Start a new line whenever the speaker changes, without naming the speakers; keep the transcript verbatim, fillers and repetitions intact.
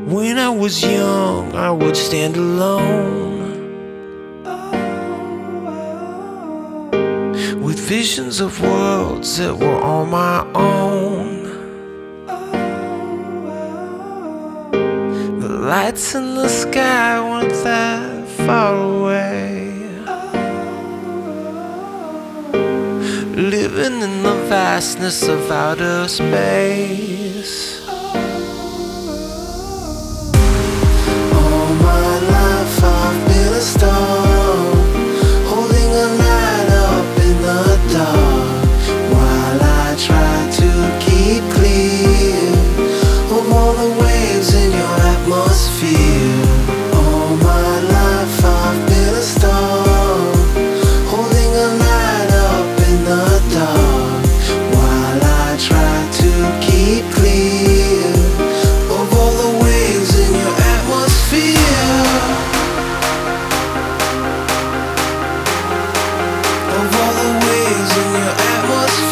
When I was young, I would stand alone with visions of worlds that were all my own. The lights in the sky weren't that far away. Living in the vastness of outer space. All my life I've been a star, holding a light up in the dark, while I try to keep clear of all the waves in your atmosphere. All my life I've been a star, holding a light up in the dark, while I try to keep clear of all the waves in your atmosphere. Of all the waves in your atmosphere.